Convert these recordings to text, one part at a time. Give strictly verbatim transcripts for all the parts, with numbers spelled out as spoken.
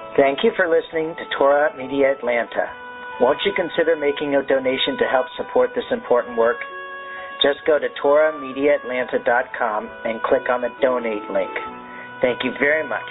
Thank you for listening to Torah Media Atlanta. Won't you consider making a donation to help support this important work? Just go to torah media atlanta dot com and click on the donate link. Thank you very much.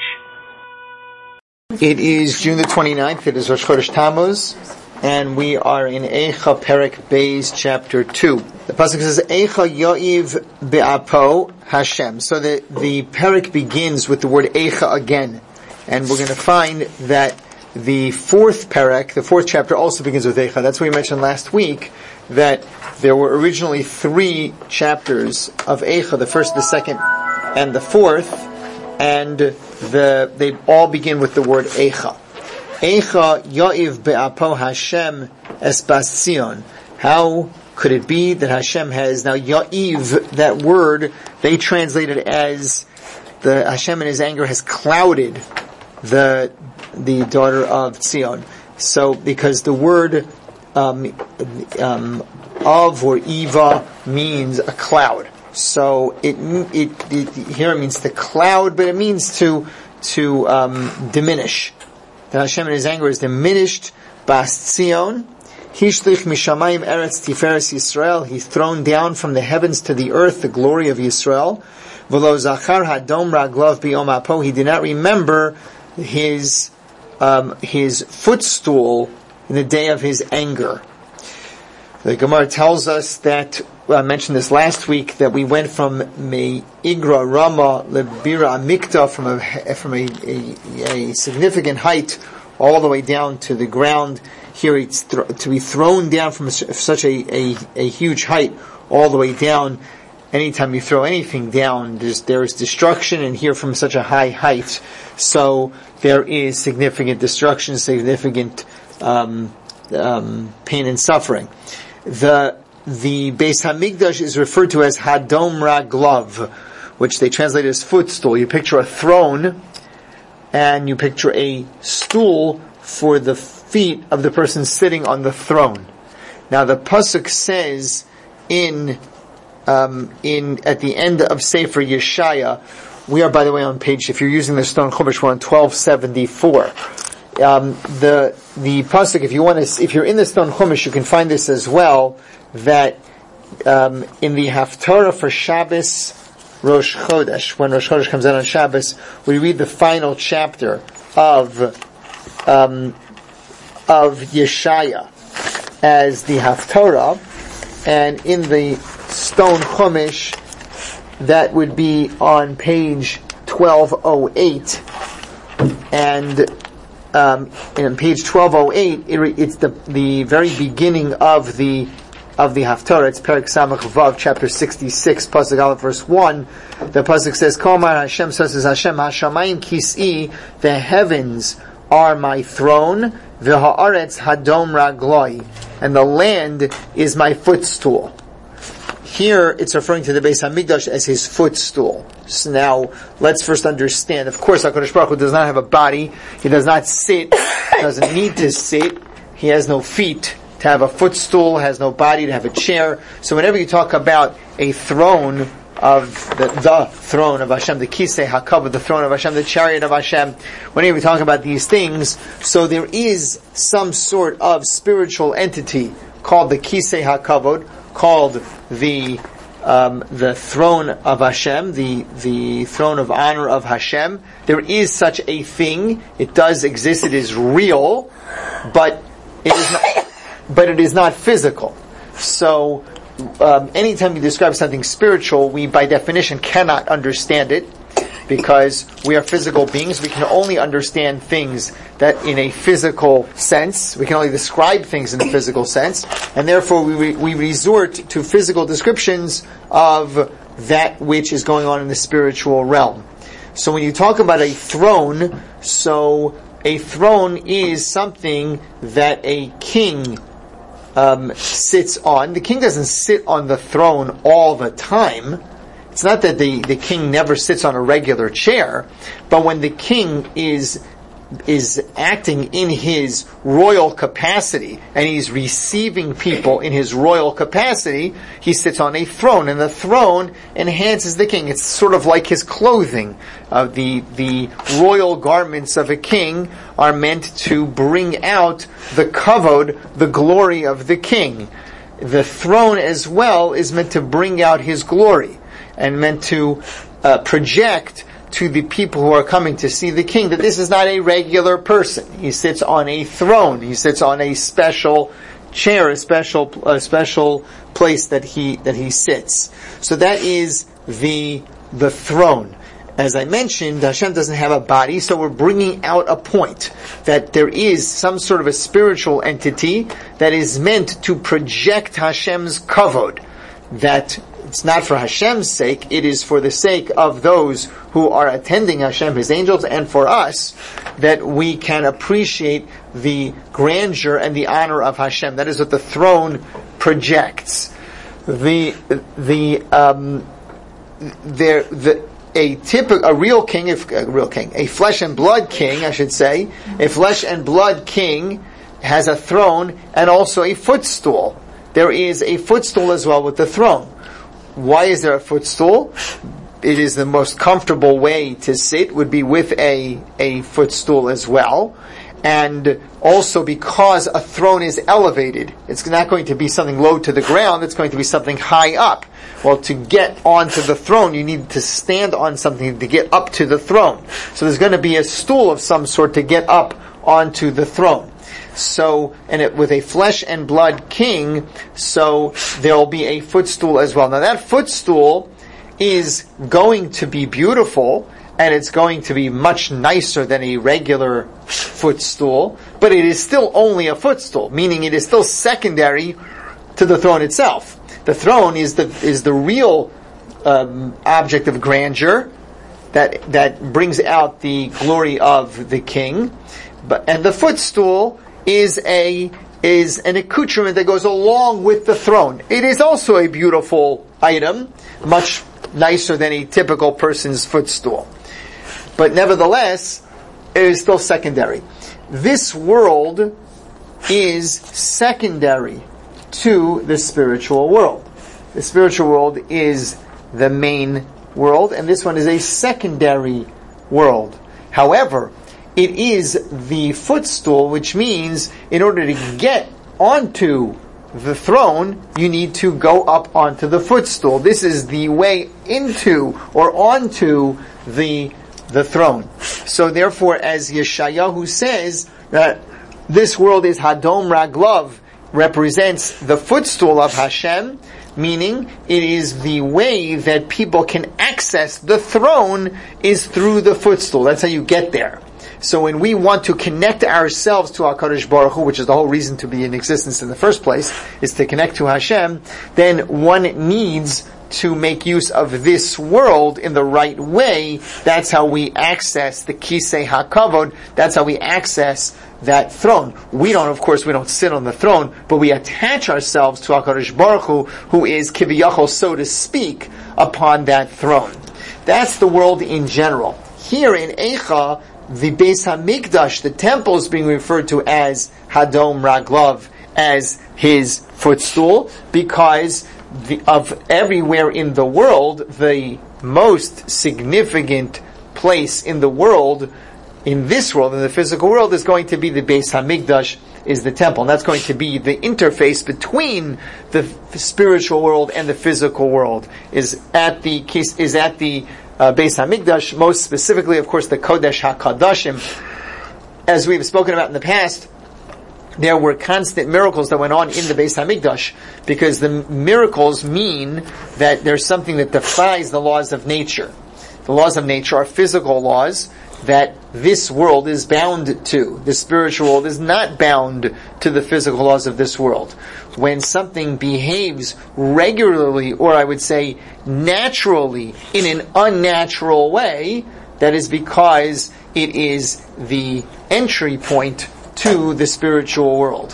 It is June the twenty-ninth. It is Rosh Chodesh Tammuz, and we are in Eicha Perek Beis, chapter two. The pasuk says, Eicha Yoiv Be'apo Hashem. So the, the Perek begins with the word Eicha again. And we're going to find that the fourth Perek, the fourth chapter, also begins with Eicha. That's what we mentioned last week, that there were originally three chapters of Eicha, the first, the second, and the fourth, and the they all begin with the word Eicha. Eicha Yoiv Be'apo Hashem Espasiyon. How could it be that Hashem has, now Yoiv, that word, they translate it as the Hashem in His anger has clouded the the daughter of Zion. So, because the word um, um, of or Eva means a cloud. So it, it, it here it means to cloud, but it means to to um, diminish. That Hashem in His anger is diminished. Bas Zion, Hishlich mishamayim eretz tiferes Yisrael. He's thrown down from the heavens to the earth the glory of Yisrael. V'lo zachar hadom raglav biyom apo. He did not remember his um, his footstool in the day of his anger. The Gemara tells us that, well, I mentioned this last week, that we went from Me'igra Rama Lebira Amikta, from a from a, a, a significant height all the way down to the ground. Here it's th- to be thrown down from such a, a, a huge height all the way down. Anytime you throw anything down, there's, there is destruction, and here from such a high height, so there is significant destruction, significant um, um, pain and suffering. The the Beis Hamikdash is referred to as Hadom Raglav, which they translate as footstool. You picture a throne, and you picture a stool for the feet of the person sitting on the throne. Now the pasuk says in Um, in at the end of Sefer Yeshaya, we are, by the way, on page, if you're using the Stone Chumash, we're on twelve seventy-four. Um, the the pasuk, if you want to, if you're in the Stone Chumash, you can find this as well. That um, in the Haftarah for Shabbos Rosh Chodesh, when Rosh Chodesh comes out on Shabbos, we read the final chapter of um, of Yeshaya as the Haftarah, and in the Stone Chumash, that would be on page twelve oh eight, and um, in page twelve oh eight, it, it's the the very beginning of the of the Haftarah. It's Perek Samach Vav, chapter sixty-six, pasuk Aleph, verse one. The pasuk says, "Komar Hashem," so says Hashem, "Hashamayim kis'i," the heavens are my throne, v'ha'aretz hadom ragloi, and the land is my footstool. Here, it's referring to the Beis Hamikdash as his footstool. So now, let's first understand. Of course, HaKadosh Baruch Hu does not have a body. He does not sit. He doesn't need to sit. He has no feet to have a footstool. Has no body to have a chair. So whenever you talk about a throne of the, the throne of Hashem, the Kisei HaKavod, the throne of Hashem, the chariot of Hashem, whenever we talk about these things, so there is some sort of spiritual entity called the Kisei HaKavod, called the um, the throne of Hashem, the the throne of honor of Hashem. There is such a thing. It does exist. It is real, but it is not. But it is not physical. So, um, anytime you describe something spiritual, we by definition cannot understand it, because we are physical beings. We can only understand things that in a physical sense. We can only describe things in a physical sense, and therefore we re- we resort to physical descriptions of that which is going on in the spiritual realm. So when you talk about a throne, so a throne is something that a king um, sits on. The king doesn't sit on the throne all the time. It's not that the, the king never sits on a regular chair, but when the king is is acting in his royal capacity, and he's receiving people in his royal capacity, he sits on a throne, and the throne enhances the king. It's sort of like his clothing. Uh, the the royal garments of a king are meant to bring out the kavod, the glory of the king. The throne as well is meant to bring out his glory, and meant to uh, project to the people who are coming to see the king that this is not a regular person. He sits on a throne. He sits on a special chair, a special, a special place that he, that he sits. So that is the, the throne. As I mentioned, Hashem doesn't have a body, so we're bringing out a point that there is some sort of a spiritual entity that is meant to project Hashem's kavod, that it's not for Hashem's sake, it is for the sake of those who are attending Hashem, His angels, and for us, that we can appreciate the grandeur and the honor of Hashem. That is what the throne projects. The, the, um, there, the, a typical, a real king, if, a real king, a flesh and blood king, I should say, a flesh and blood king has a throne and also a footstool. There is a footstool as well with the throne. Why is there a footstool? It is the most comfortable way to sit, would be with a, a footstool as well. And also because a throne is elevated, it's not going to be something low to the ground, it's going to be something high up. Well, to get onto the throne, you need to stand on something to get up to the throne. So there's going to be a stool of some sort to get up onto the throne. So, and it, with a flesh and blood king, so there will be a footstool as well. Now that footstool is going to be beautiful, and it's going to be much nicer than a regular footstool, but it is still only a footstool, meaning it is still secondary to the throne itself. The throne is the is the real um, object of grandeur that that brings out the glory of the king, but and the footstool is a is an accoutrement that goes along with the throne. It is also a beautiful item, much nicer than a typical person's footstool. But nevertheless, it is still secondary. This world is secondary to the spiritual world. The spiritual world is the main world, and this one is a secondary world. However, it is the footstool, which means in order to get onto the throne, you need to go up onto the footstool. This is the way into or onto the the throne. So therefore, as Yeshayahu says, that this world is Hadom Raglav, represents the footstool of Hashem, meaning it is the way that people can access the throne is through the footstool. That's how you get there. So when we want to connect ourselves to HaKadosh Baruch Hu, which is the whole reason to be in existence in the first place, is to connect to Hashem, then one needs to make use of this world in the right way. That's how we access the Kisei HaKavod. That's how we access that throne. We don't, of course, we don't sit on the throne, but we attach ourselves to HaKadosh Baruch Hu, who is Kiviyachol, so to speak, upon that throne. That's the world in general. Here in Eicha, the Beis HaMikdash, the temple, is being referred to as Hadom Raglav, as his footstool, because the, of everywhere in the world, the most significant place in the world, in this world, in the physical world, is going to be the Beis HaMikdash, is the temple. And that's going to be the interface between the spiritual world and the physical world, is at the, is at the Uh, Beis HaMikdash, most specifically, of course, the Kodesh HaKadashim. As we've spoken about in the past, there were constant miracles that went on in the Beis HaMikdash, because the miracles mean that there's something that defies the laws of nature. The laws of nature are physical laws that this world is bound to. The spiritual world is not bound to the physical laws of this world. When something behaves regularly, or I would say naturally, in an unnatural way, that is because it is the entry point to the spiritual world.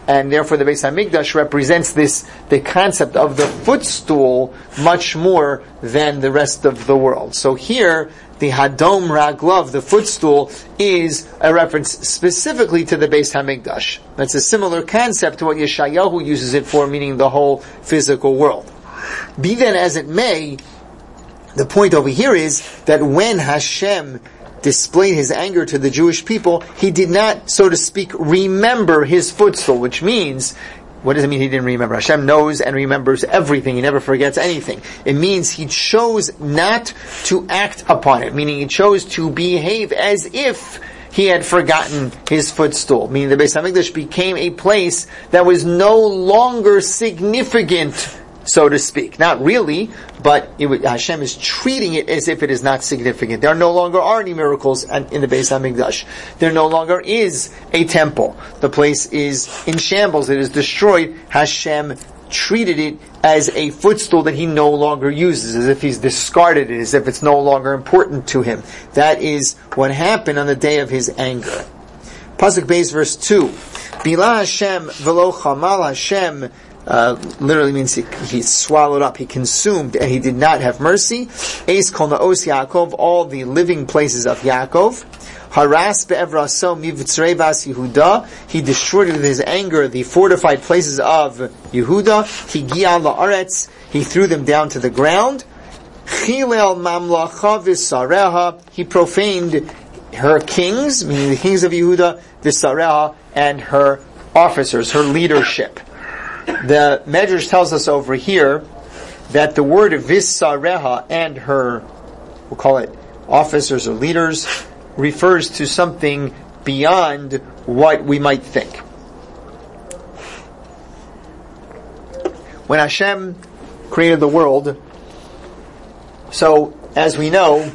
and therefore the Beis Hamikdash represents this, the concept of the footstool much more than the rest of the world. So here, the Hadom Raglav, the footstool, is a reference specifically to the Beis Hamikdash. That's a similar concept to what Yeshayahu uses it for, meaning the whole physical world. Be then as it may, the point over here is that when Hashem displayed his anger to the Jewish people, he did not, so to speak, remember his footstool, which means, what does it mean he didn't remember? Hashem knows and remembers everything. He never forgets anything. It means he chose not to act upon it, meaning he chose to behave as if he had forgotten his footstool, meaning the Beis Hamikdash became a place that was no longer significant, so to speak. Not really, but it, Hashem is treating it as if it is not significant. There no longer are any miracles in the Beis Hamikdash. There no longer is a temple. The place is in shambles. It is destroyed. Hashem treated it as a footstool that he no longer uses, as if he's discarded it, as if it's no longer important to him. That is what happened on the day of his anger. Pasuk Beis, verse two. Bila Hashem velo chamal Hashem, Uh, literally means he, he swallowed up, he consumed, and he did not have mercy. Eis kol na'os Yaakov, all the living places of Yaakov. Haras be'evraso mivtzrei vas Yehuda, he destroyed with his anger the fortified places of Yehuda. Higia la'aretz, he threw them down to the ground. Chilel mamlacha v'sareha, he profaned her kings, meaning the kings of Yehuda, v'sareha, and her officers, her leadership. The Medrash tells us over here that the word Visareha and her, we'll call it officers or leaders, refers to something beyond what we might think. When Hashem created the world, so as we know,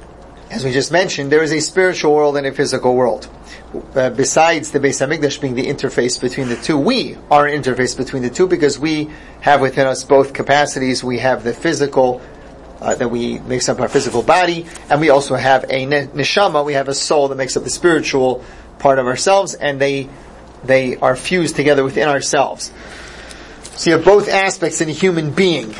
as we just mentioned, there is a spiritual world and a physical world. Uh, besides the Beis Hamikdash being the interface between the two, we are an interface between the two because we have within us both capacities. We have the physical, uh, that we makes up our physical body, and we also have a ne- neshama, we have a soul that makes up the spiritual part of ourselves, and they they are fused together within ourselves. So you have both aspects in a human being.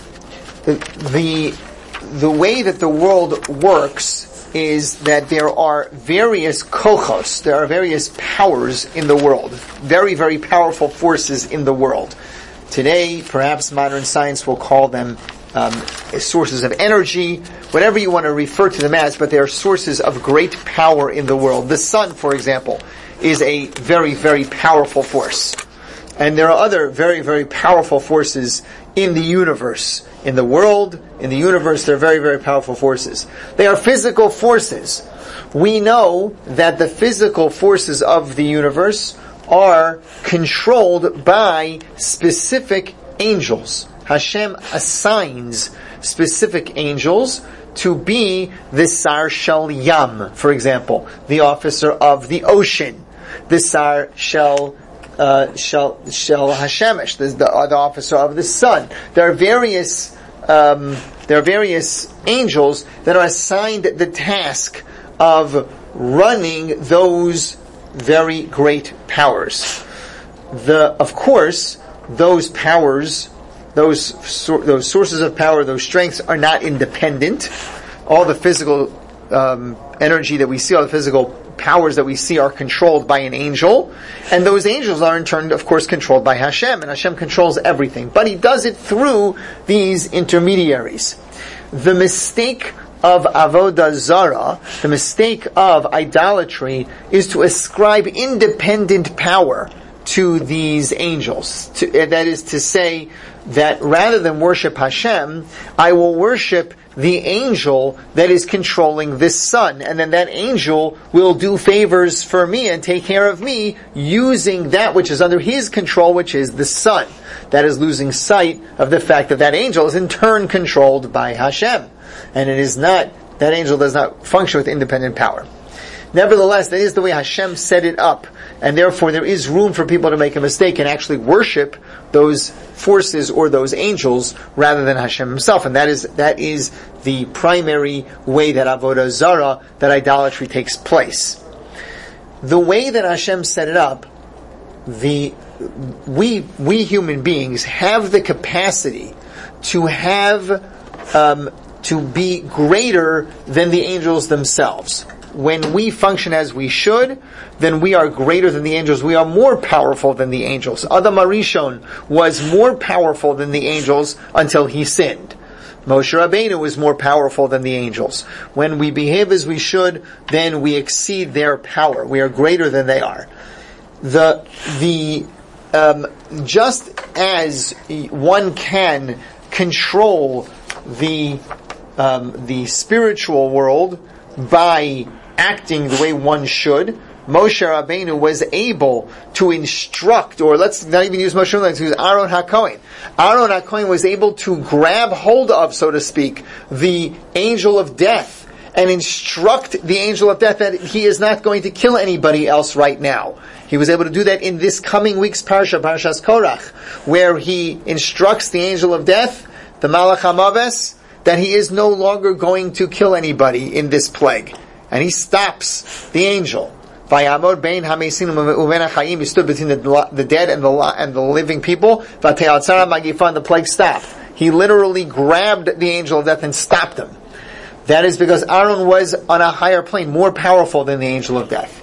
The the, the way that the world works is that there are various kochos, there are various powers in the world, very, very powerful forces in the world. Today, perhaps modern science will call them um, sources of energy, whatever you want to refer to them as, but they are sources of great power in the world. The sun, for example, is a very, very powerful force. And there are other very, very powerful forces in the universe. In the world, in the universe, they're very, very powerful forces. They are physical forces. We know that the physical forces of the universe are controlled by specific angels. Hashem assigns specific angels to be the Sar Shel Yam, for example, the officer of the ocean, the Sar Shel Uh, Shel, Shel Hashemesh, the, the, the officer of the sun. There are various, um, there are various angels that are assigned the task of running those very great powers. The, of course, those powers, those those sources of power, those strengths are not independent. All the physical um, energy that we see, all the physical powers that we see are controlled by an angel, and those angels are in turn, of course, controlled by Hashem, and Hashem controls everything. But He does it through these intermediaries. The mistake of Avodah Zarah, the mistake of idolatry, is to ascribe independent power to these angels. To, that is to say, that rather than worship Hashem, I will worship the angel that is controlling this sun, and then that angel will do favors for me and take care of me using that which is under his control, which is the sun. That is losing sight of the fact that that angel is in turn controlled by Hashem, and it is not, that angel does not function with independent power. Nevertheless, that is the way Hashem set it up, and therefore there is room for people to make a mistake and actually worship those forces or those angels rather than Hashem Himself, and that is that is the primary way that Avodah Zarah, that idolatry takes place. The way that Hashem set it up, the we we human beings have the capacity to have um, to be greater than the angels themselves. When we function as we should, then we are greater than the angels. We are more powerful than the angels. Adam Arishon was more powerful than the angels until he sinned. Moshe Rabbeinu was more powerful than the angels. When we behave as we should, then we exceed their power. We are greater than they are. The the um, just as one can control the um, the spiritual world by acting the way one should, Moshe Rabbeinu was able to instruct, or let's not even use Moshe Rabbeinu, let's use Aaron HaKohen. Aaron HaKohen was able to grab hold of, so to speak, the angel of death and instruct the angel of death that he is not going to kill anybody else right now. He was able to do that in this coming week's parsha, Parshas Korach, where he instructs the angel of death, the Malach HaMaves, that he is no longer going to kill anybody in this plague. And he stops the angel. Vayamor bein hamesim uven hachayim. He stood between the, the dead and the and the living people. Vateyatzara magifan. The plague stopped. He literally grabbed the angel of death and stopped him. That is because Aaron was on a higher plane, more powerful than the angel of death.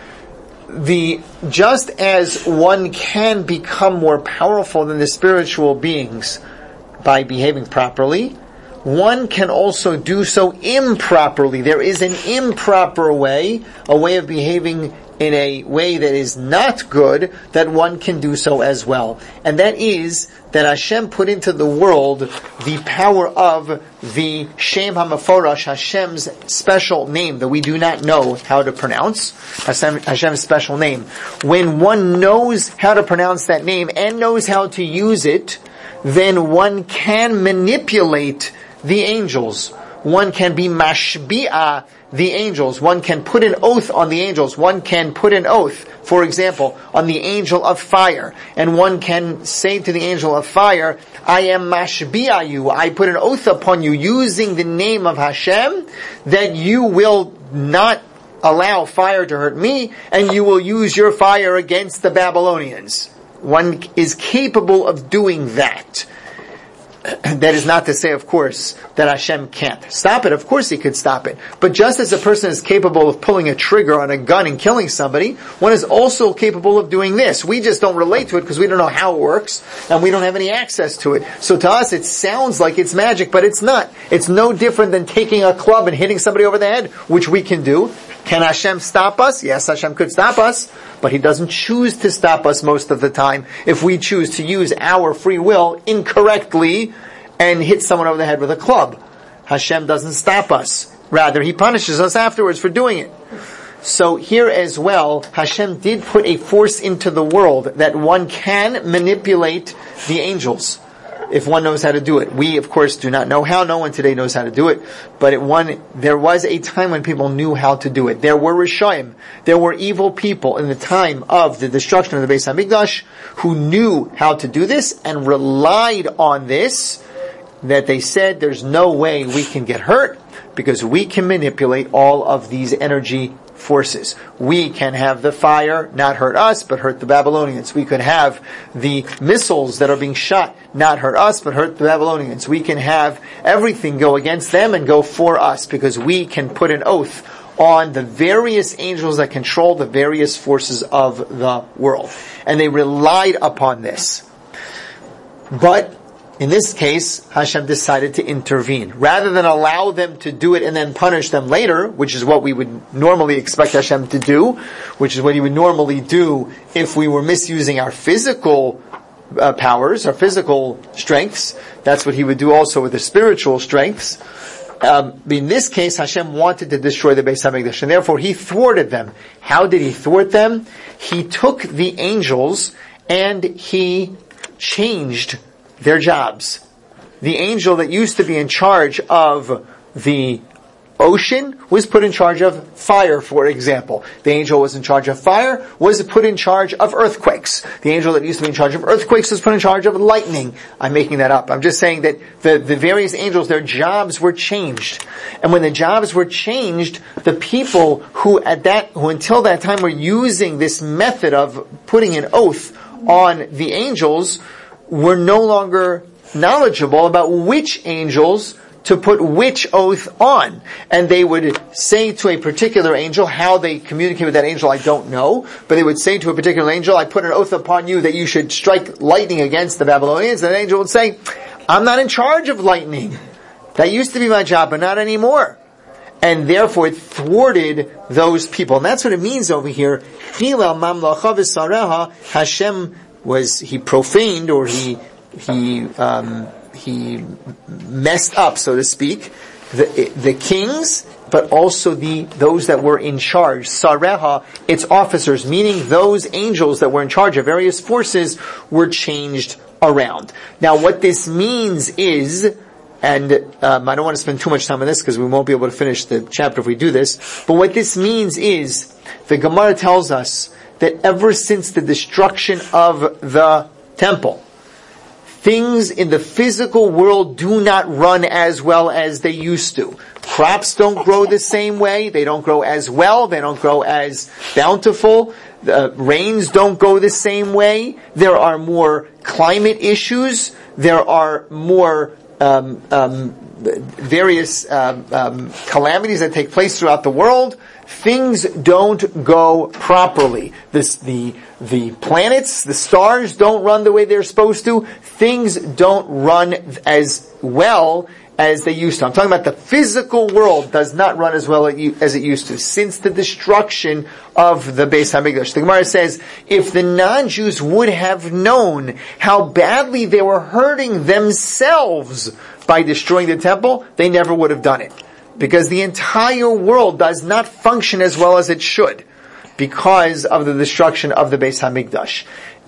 The just as one can become more powerful than the spiritual beings by behaving properly, one can also do so improperly. There is an improper way, a way of behaving in a way that is not good, that one can do so as well. And that is that Hashem put into the world the power of the Shem HaMeforash, Hashem's special name that we do not know how to pronounce, Hashem, Hashem's special name. When one knows how to pronounce that name and knows how to use it, then one can manipulate the angels. One can be mashbi'ah the angels. One can put an oath on the angels. One can put an oath, for example, on the angel of fire. And one can say to the angel of fire, I am mashbi'ah you. I put an oath upon you using the name of Hashem that you will not allow fire to hurt me, and you will use your fire against the Babylonians. One is capable of doing that. That is not to say, of course, that Hashem can't stop it. Of course He could stop it. But just as a person is capable of pulling a trigger on a gun and killing somebody, one is also capable of doing this. We just don't relate to it because we don't know how it works, and we don't have any access to it. So to us, it sounds like it's magic, but it's not. It's no different than taking a club and hitting somebody over the head, which we can do. Can Hashem stop us? Yes, Hashem could stop us, but He doesn't choose to stop us most of the time if we choose to use our free will incorrectly and hit someone over the head with a club. Hashem doesn't stop us. Rather, He punishes us afterwards for doing it. So here as well, Hashem did put a force into the world that one can manipulate the angels if one knows how to do it. We, of course, do not know how. No one today knows how to do it. But it one, there was a time when people knew how to do it. There were Rishaim. There were evil people in the time of the destruction of the Beis HaMikdash who knew how to do this and relied on this, that they said there's no way we can get hurt because we can manipulate all of these energy forces. We can have the fire not hurt us, but hurt the Babylonians. We could have the missiles that are being shot not hurt us, but hurt the Babylonians. We can have everything go against them and go for us because we can put an oath on the various angels that control the various forces of the world. And they relied upon this. But in this case, Hashem decided to intervene. Rather than allow them to do it and then punish them later, which is what we would normally expect Hashem to do, which is what He would normally do if we were misusing our physical uh, powers, our physical strengths. That's what He would do also with the spiritual strengths. Um, in this case, Hashem wanted to destroy the Beis HaMikdash, and therefore He thwarted them. How did He thwart them? He took the angels and He changed their jobs. The angel that used to be in charge of the ocean was put in charge of fire, for example. The angel was in charge of fire, was put in charge of earthquakes. The angel that used to be in charge of earthquakes was put in charge of lightning. I'm making that up. I'm just saying that the, the various angels, their jobs were changed. And when the jobs were changed, the people who at that, who until that time were using this method of putting an oath on the angels were no longer knowledgeable about which angels to put which oath on. And they would say to a particular angel, how they communicate with that angel, I don't know, but they would say to a particular angel, I put an oath upon you that you should strike lightning against the Babylonians. And the angel would say, I'm not in charge of lightning. That used to be my job, but not anymore. And therefore it thwarted those people. And that's what it means over here. Hashem was, he profaned, or he, he, um, he messed up, so to speak, the, the kings, but also the, those that were in charge. Sareha, its officers, meaning those angels that were in charge of various forces, were changed around. Now what this means is, and um, I don't want to spend too much time on this because we won't be able to finish the chapter if we do this, but what this means is, the Gemara tells us that ever since the destruction of the temple, things in the physical world do not run as well as they used to. Crops don't grow the same way. They don't grow as well. They don't grow as bountiful. The rains don't go the same way. There are more climate issues. There are more um, um, various um, um, calamities that take place throughout the world. Things don't go properly. This, the, the planets, the stars don't run the way they're supposed to. Things don't run as well as they used to. I'm talking about the physical world does not run as well as it used to since the destruction of the Beis HaMikdash. The Gemara says, if the non-Jews would have known how badly they were hurting themselves by destroying the temple, they never would have done it. Because the entire world does not function as well as it should because of the destruction of the Beis HaMikdash.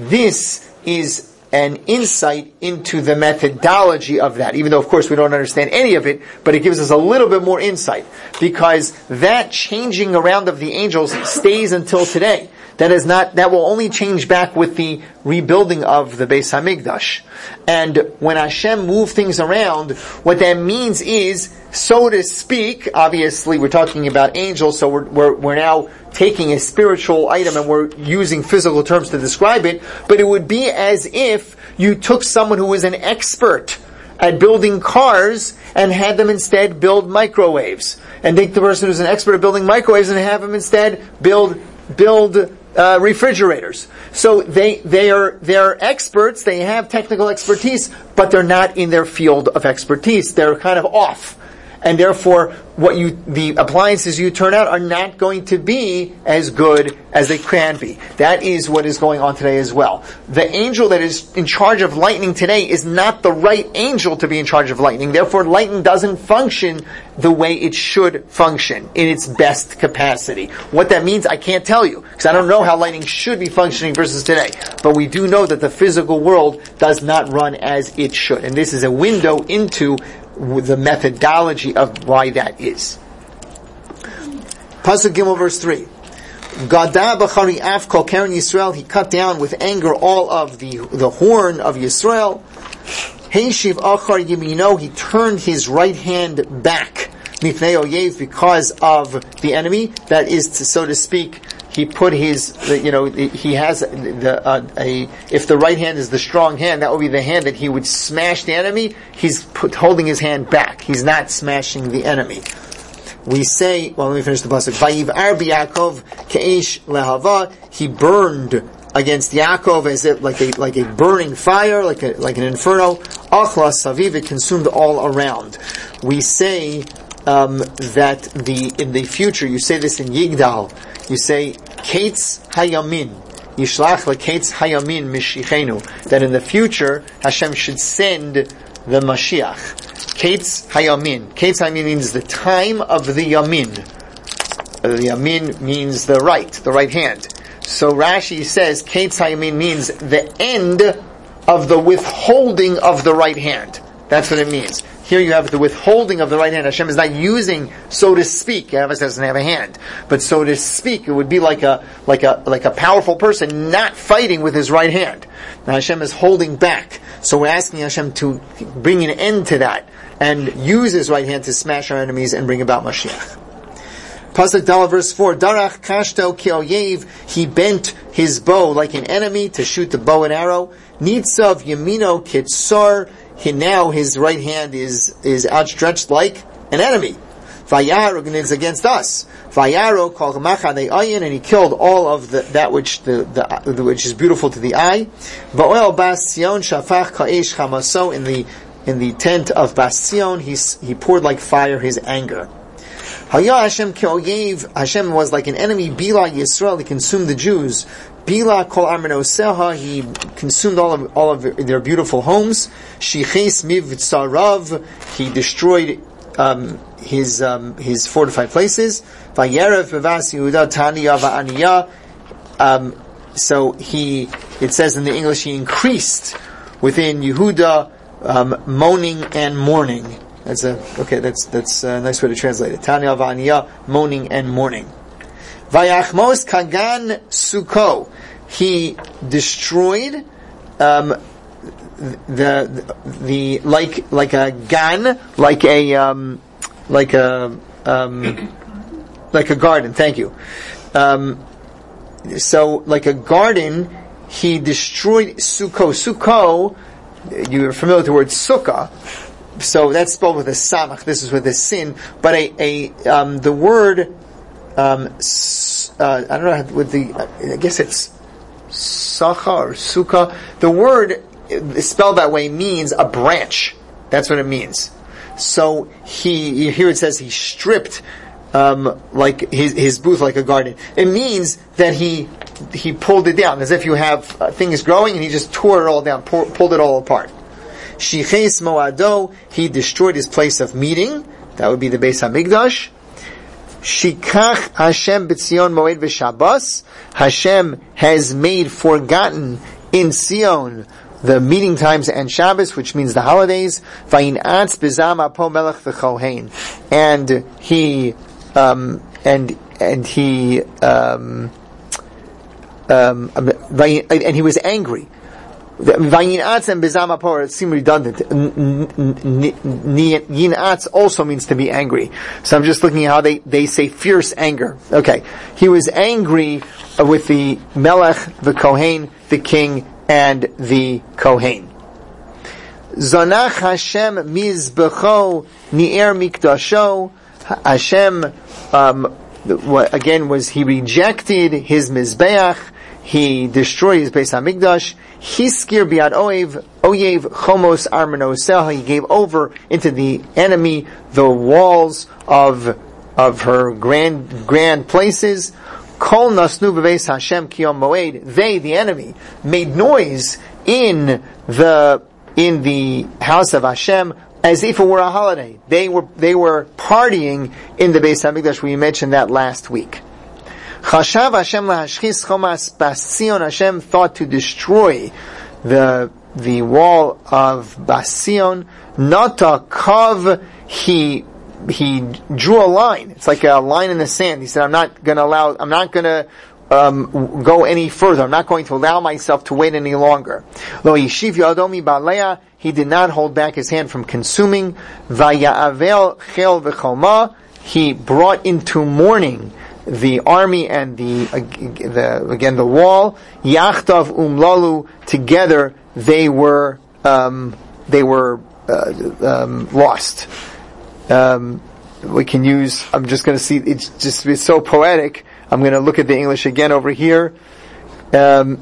This is an insight into the methodology of that, even though of course we don't understand any of it, but it gives us a little bit more insight, because that changing around of the angels stays until today. That is not, that will only change back with the rebuilding of the Beis HaMikdash. And when Hashem moved things around, what that means is, so to speak, obviously we're talking about angels, so we're, we're, we're now taking a spiritual item and we're using physical terms to describe it, but it would be as if you took someone who was an expert at building cars and had them instead build microwaves. And take the person who's an expert at building microwaves and have them instead build, build Uh, refrigerators. So they, they are, they're experts, they have technical expertise, but they're not in their field of expertise. They're kind of off. And therefore, what you, the appliances you turn out are not going to be as good as they can be. That is what is going on today as well. The angel that is in charge of lightning today is not the right angel to be in charge of lightning. Therefore, lightning doesn't function the way it should function in its best capacity. What that means, I can't tell you, because I don't know how lightning should be functioning versus today. But we do know that the physical world does not run as it should. And this is a window into the methodology of why that is. Pasuk Gimel verse three. Gada b'chari af kol keren Yisrael, he cut down with anger all of the, the horn of Yisrael. Heishiv achar yimino, he turned his right hand back. Mipnei oyev, because of the enemy. That is, to, so to speak, he put his, you know, he has the, uh, a, if the right hand is the strong hand, that would be the hand that he would smash the enemy. He's put, holding his hand back. He's not smashing the enemy. We say, well, let me finish the pasuk. Vayivar b'Yaakov keish lehava, he burned against Yaakov as if, like a, like a burning fire, like a, like an inferno. Achla saviv, it consumed all around. We say, um, that the, in the future, you say this in Yigdal, you say, Kates Hayamin, Yishlach LeKates Hayamin Mishichenu, that in the future, Hashem should send the Mashiach. Kates Hayamin. Kates Hayamin means the time of the Yamin. The Yamin means the right, the right hand. So Rashi says, Kates Hayamin means the end of the withholding of the right hand. That's what it means. Here you have the withholding of the right hand. Hashem is not using, so to speak. Yavis doesn't have a hand, but so to speak, it would be like a like a like a powerful person not fighting with his right hand. Now Hashem is holding back. So we're asking Hashem to bring an end to that and use his right hand to smash our enemies and bring about Mashiach. Pasuk Dal verse four, Darach kashto ki oyev, he bent his bow like an enemy to shoot the bow and arrow. Nitzav yamino kitsar, he now his right hand is, is outstretched like an enemy. Vayar is against us. Vayaro called Machane Ayin, and he killed all of the, that which the, the, the which is beautiful to the eye. Va'oel Bas Sion shafach ka'esh chamaso, in the in the tent of Bas Sion, he he poured like fire his anger. Haya Hashem ke'oyev, Hashem was like an enemy. Bila Yisrael, he consumed the Jews. Bila kol armenoseha, he consumed all of all of their beautiful homes. Shiches mivtzarav, he destroyed um, his um, his fortified places. Vayerev bevas Yehuda taniya va'aniya. Um, so he, it says in the English, he increased within Yehuda um, moaning and mourning. That's a okay. That's that's a nice way to translate it. Taniya va'aniya, moaning and mourning. Vayachmos kagan suko, he destroyed um, the, the the like like a gan, like a um, like a um, like a garden. Thank you. Um, so like a garden, he destroyed suko. Suko, you're familiar with the word sukkah. So that's spelled with a samach. This is with a sin, but a a um, the word. Um, uh, I don't know how, with the. I guess it's sacha or sukkah. The word spelled that way means a branch. That's what it means. So he here it says he stripped um, like his his booth like a garden. It means that he he pulled it down as if you have uh, things growing and he just tore it all down, pour, pulled it all apart. Shiches moado, he destroyed his place of meeting. That would be the Beis Hamikdash. Shikach Hashem b'Tzion moed v'Shabbos. Hashem has made forgotten in Zion the meeting times and Shabbos, which means the holidays. Vayinatz b'zam apo melech v'chohen, and he um, and and he um, um, and he was angry. Vayinatz and bezam apor seem redundant. Yinatz also means to be angry. So I'm just looking at how they, they say fierce anger. Okay. He was angry with the Melech, the Kohen, the king, and the Kohen. Zanach Hashem mizbecho ni'er mikdasho. Hashem, um, again, was, he rejected his mizbeach. He destroyed his Beis Hamikdash. Hiskir biad oyev, oyev chomos armenosel. He gave over into the enemy the walls of of her grand grand places. Kol nasnu b'beis Hashem kiyom moed. They, the enemy, made noise in the in the house of Hashem as if it were a holiday. They were they were partying in the Beis Hamikdash. We mentioned that last week. Chashav Hashem lahashchis chomas Bas Sion. Hashem thought to destroy the the wall of Bas Sion. Nata kav, he he drew a line. It's like a line in the sand. He said, "I'm not going to allow. I'm not going to um, go any further. I'm not going to allow myself to wait any longer." Lo yishiv yadomi ba'aleah. He did not hold back his hand from consuming. Vaya'avel chel v'choma. He brought into mourning the army and the, uh, the again the wall. Yachtav umlalu, together they were um, they were uh, um, lost. Um, we can use. I'm just going to see. It's just it's so poetic. I'm going to look at the English again over here. Um,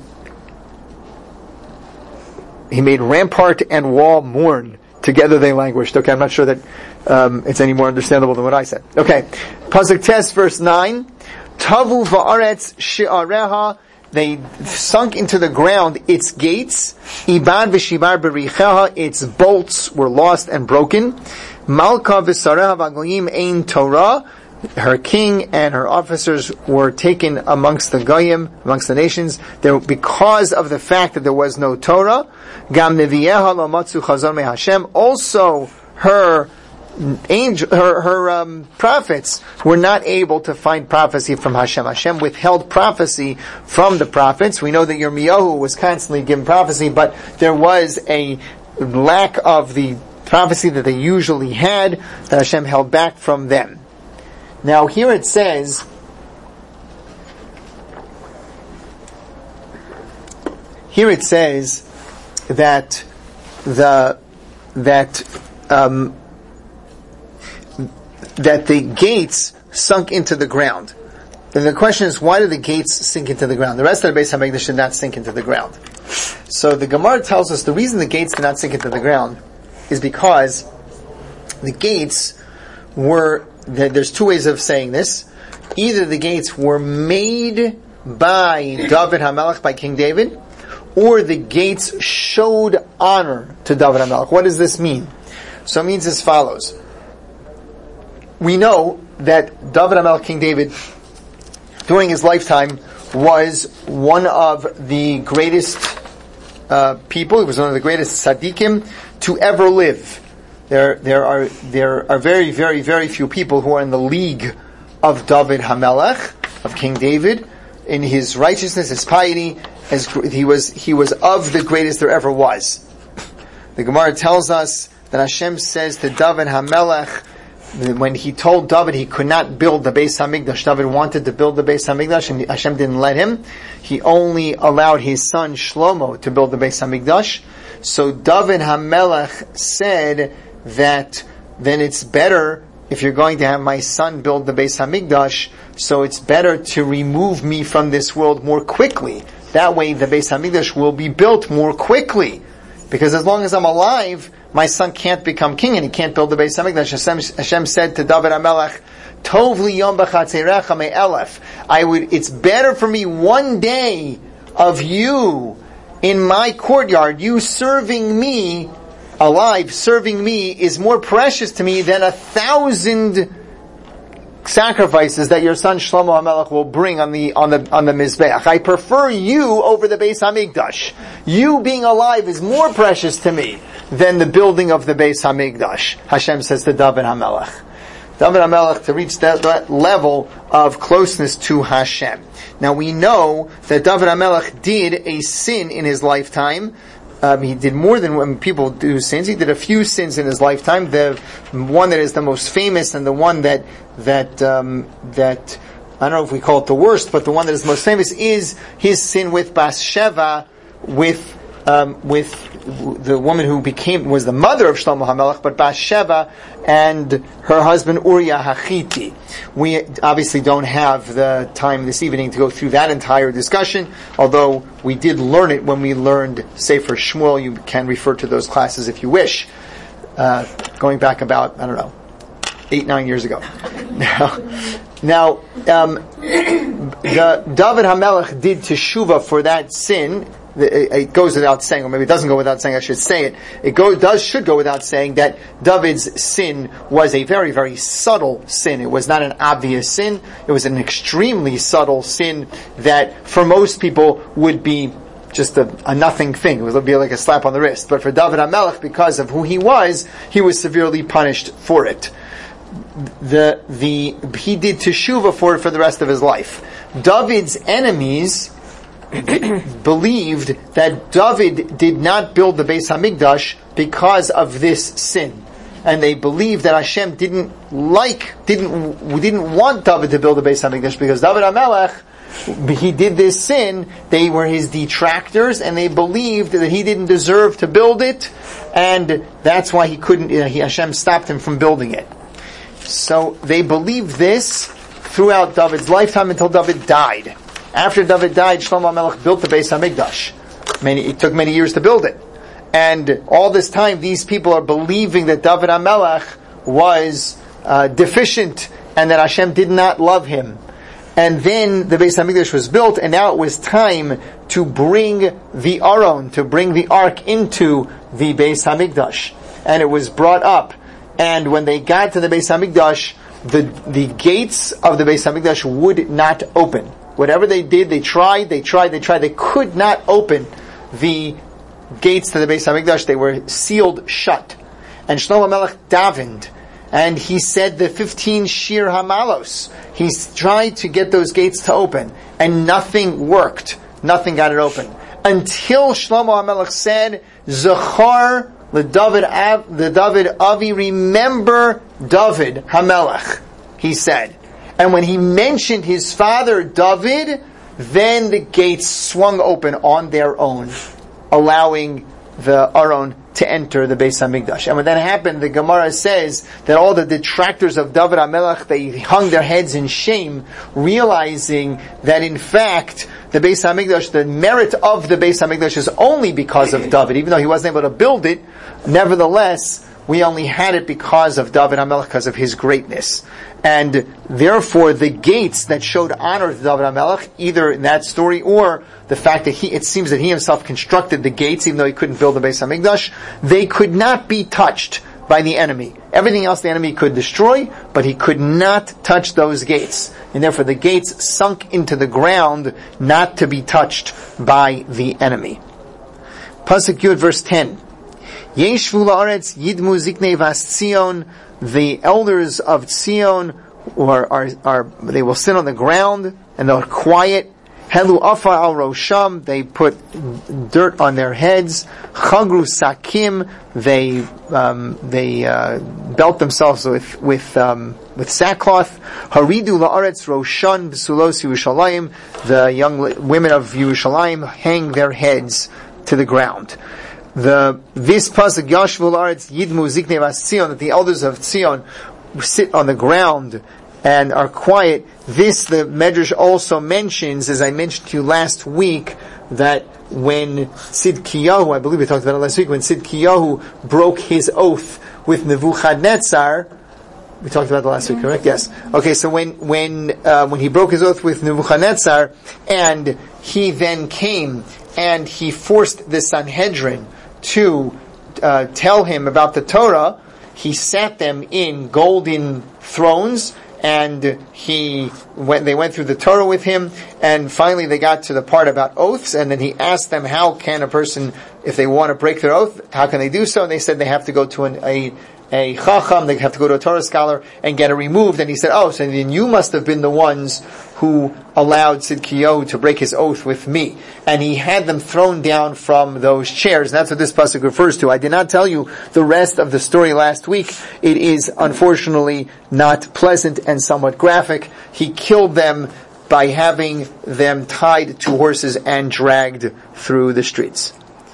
he made rampart and wall mourn. Together they languished. Okay, I'm not sure that um, it's any more understandable than what I said. Okay, Pasuk Tes, verse nine. Tavu va'aretz she'areha, they sunk into the ground its gates. Ibad v'shibar bericheha, its bolts were lost and broken. Malka v'sareha v'agoyim ein Torah, her king and her officers were taken amongst the goyim, amongst the nations, there, because of the fact that there was no Torah. Gam nevieha lo matzu chazon me Hashem, also her angel, her, her um, prophets were not able to find prophecy from Hashem. Hashem withheld prophecy from the prophets. We know that Yirmiyahu was constantly given prophecy, but there was a lack of the prophecy that they usually had that Hashem held back from them. Now here it says, here it says that the that um, that the gates sunk into the ground. And the question is, why do the gates sink into the ground? The rest of the Beis HaMikdash did not sink into the ground. So the Gemara tells us the reason the gates did not sink into the ground is because the gates were, there's two ways of saying this. Either the gates were made by David HaMelech, by King David, or the gates showed honor to David HaMelech. What does this mean? So it means as follows. We know that David HaMelech, King David, during his lifetime, was one of the greatest uh, people. He was one of the greatest tzaddikim to ever live. There, there are there are very, very, very few people who are in the league of David HaMelech, of King David, in his righteousness, his piety. As he was, he was of the greatest there ever was. The Gemara tells us that Hashem says to David HaMelech, when he told David he could not build the Beis HaMikdash, David wanted to build the Beis HaMikdash and Hashem didn't let him. He only allowed his son Shlomo to build the Beis HaMikdash. So David HaMelech said that then it's better, if you're going to have my son build the Beis HaMikdash, so it's better to remove me from this world more quickly. That way the Beis HaMikdash will be built more quickly. Because as long as I'm alive, my son can't become king and he can't build the Beis HaMikdash. Hashem, Hashem said to David HaMelech, Tov li yom b'chatzerecha me'elef. I would, it's better for me one day of you in my courtyard, you serving me, alive, serving me, is more precious to me than a thousand sacrifices that your son Shlomo HaMelech will bring on the on the on the Mizbeach. I prefer you over the Beis HaMikdash. You being alive is more precious to me than the building of the Beis HaMikdash. Hashem says to David HaMelech. David HaMelech, to reach that, that level of closeness to Hashem. Now we know that David HaMelech did a sin in his lifetime. Um, he did more than when people do sins. He did a few sins in his lifetime. The one that is the most famous and the one that that um, that I don't know if we call it the worst, but the one that is most famous is his sin with Bathsheba, with um, with the woman who became was the mother of Shlomo HaMelech, but Bathsheba and her husband Uriah Hachiti. We obviously don't have the time this evening to go through that entire discussion, although we did learn it when we learned Sefer Shmuel. You can refer to those classes if you wish, uh, going back about, I don't know, eight, nine years ago. Now, now um, the David HaMelech did teshuvah for that sin. It goes without saying, or maybe it doesn't go without saying, I should say it. It go, does, should go without saying that David's sin was a very, very subtle sin. It was not an obvious sin. It was an extremely subtle sin that for most people would be just a, a nothing thing. It would be like a slap on the wrist. But for David HaMelech, because of who he was, he was severely punished for it. The, the, he did teshuvah for it for the rest of his life. David's enemies believed that David did not build the Beis HaMikdash because of this sin. And they believed that Hashem didn't like, didn't, didn't want David to build the Beis HaMikdash because David HaMelech, he did this sin. They were his detractors and they believed that he didn't deserve to build it, and that's why he couldn't, you know, he, Hashem stopped him from building it. So they believed this throughout David's lifetime until David died. After David died, Shlomo HaMelech built the Beis HaMikdash. Many, it took many years to build it. And all this time, these people are believing that David HaMelech was uh, deficient and that Hashem did not love him. And then the Beis HaMikdash was built, and now it was time to bring the Aron, to bring the Ark into the Beis HaMikdash. And it was brought up. And when they got to the Beis HaMikdash, the, the gates of the Beis HaMikdash would not open. Whatever they did, they tried, they tried, they tried. They could not open the gates to the Beis HaMikdash. They were sealed shut. And Shlomo HaMelech davened, and he said the fifteen Shir Hamalos. He tried to get those gates to open, and nothing worked. Nothing got it open. Until Shlomo HaMelech said, Zachar the David, the David Avi, remember David HaMelech, he said. And when he mentioned his father David, then the gates swung open on their own, allowing the Aron to enter the Beis HaMikdash. And when that happened, the Gemara says that all the detractors of David HaMelech, they hung their heads in shame, realizing that in fact, the Beis HaMikdash, the merit of the Beis HaMikdash is only because of David. Even though he wasn't able to build it, nevertheless, we only had it because of David HaMelech, because of his greatness. And therefore, the gates that showed honor to David HaMelech, either in that story or the fact that he, it seems that he himself constructed the gates, even though he couldn't build the Beis HaMikdash, they could not be touched by the enemy. Everything else the enemy could destroy, but he could not touch those gates. And therefore the gates sunk into the ground, not to be touched by the enemy. Pasuk Yud, verse ten. Yeshvu la'aretz yidmu ziknei vas Tzion. The elders of Tzion are, are, are, they will sit on the ground and they're quiet. Helu afa al rosham. They put dirt on their heads. Chagru sakim. They um, they uh, belt themselves with with um, with sackcloth. Haridu la'aretz roshan b'sulos Yerushalayim. The young women of Yerushalayim hang their heads to the ground. The this pasuk Yashvu la'aretz yidmu ziknei vas Tzion, that the elders of Tzion sit on the ground and are quiet. This the Medrash also mentions, as I mentioned to you last week, that when Tzidkiyahu, I believe we talked about it last week, when Tzidkiyahu broke his oath with Nebuchadnezzar, we talked about it last week, correct? Yes. Okay, so when when uh, when he broke his oath with Nebuchadnezzar, and he then came and he forced the Sanhedrin to uh, tell him about the Torah, he sat them in golden thrones, and he went, they went through the Torah with him, and finally they got to the part about oaths, and then he asked them, how can a person, if they want to break their oath, how can they do so? And they said they have to go to an, a a chacham, they have to go to a Torah scholar and get it removed. And he said, oh, so then you must have been the ones who allowed Tzidkiyahu to break his oath with me. And he had them thrown down from those chairs. And that's what this pasuk refers to. I did not tell you the rest of the story last week. It is unfortunately not pleasant and somewhat graphic. He killed them by having them tied to horses and dragged through the streets.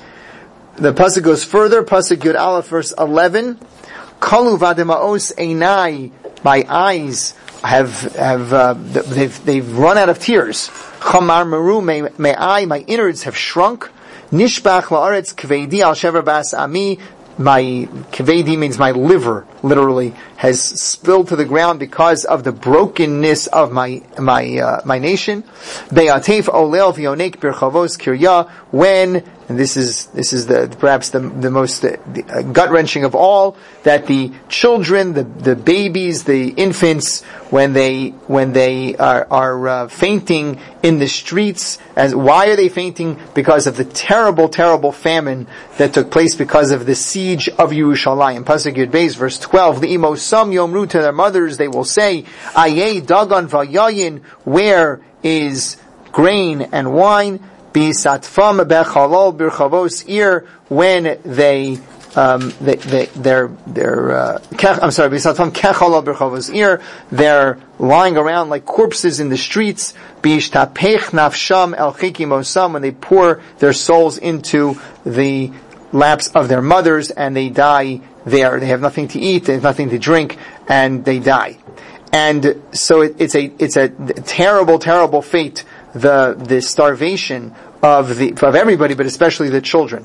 The pasuk goes further. Pasuk Yud Aleph, verse eleven. Kalu vademaos einai, my eyes have have uh, they've they've run out of tears. Chamar meru me'ai, my innards have shrunk. Nishbach la'aretz kveidi al shever bas ami, my kveidi means my liver, literally, has spilled to the ground because of the brokenness of my my uh, my nation. Be'atef olel v'yonek birchavos kirya, when, and this is this is the perhaps the the most uh, uh, gut wrenching of all, that the children, the the babies, the infants, when they when they are are uh, fainting in the streets, as why are they fainting? Because of the terrible terrible famine that took place because of the siege of Yerushalayim. Pasuk Yud Beis, verse twelve. The imosam yomru, to their mothers they will say, Aye dagan v'yayin, where is grain and wine? Bisatfam bechalal birchavos ir, when they um they they they're they're uh, kech, I'm sorry bisatfam kechalal birchavos ir, they're lying around like corpses in the streets. Bishtapech nafsham el chikimosam, when they pour their souls into the laps of their mothers and they die there. They have nothing to eat, they have nothing to drink, and they die. And so it, it's a it's a terrible terrible fate, the the starvation of the of everybody, but especially the children.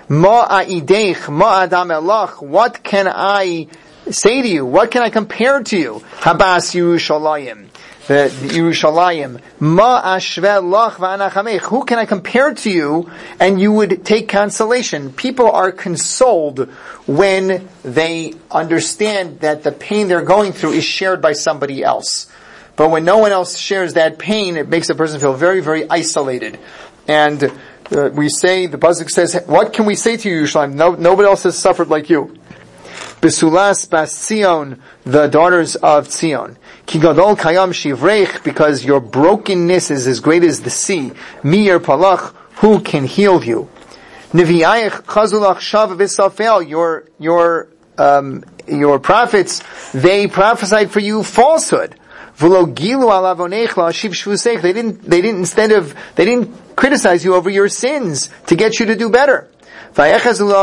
Ma'aidech ma'adam elach, what can I say to you? What can I compare to you? Habas Yerushalayim, the, the Yerushalayim. Ma'ashve lach v'anachamech, who can I compare to you and you would take consolation? People are consoled when they understand that the pain they're going through is shared by somebody else. But when no one else shares that pain, it makes a person feel very, very isolated. And uh, we say, the pasuk says, what can we say to you, Yerushalayim? No, nobody else has suffered like you. Besulas bas Tzion, the daughters of Tzion. Ki gadol kayam shivrech, because your brokenness is as great as the sea. Mi yer palach, who can heal you? Nevi'ayich chazulach shav v'safel, your, your, um, your prophets, they prophesied for you falsehood. V'lo gilu al avoneich la'ashiv shvuseich. They didn't, they didn't, instead of, they didn't criticize you over your sins to get you to do better. And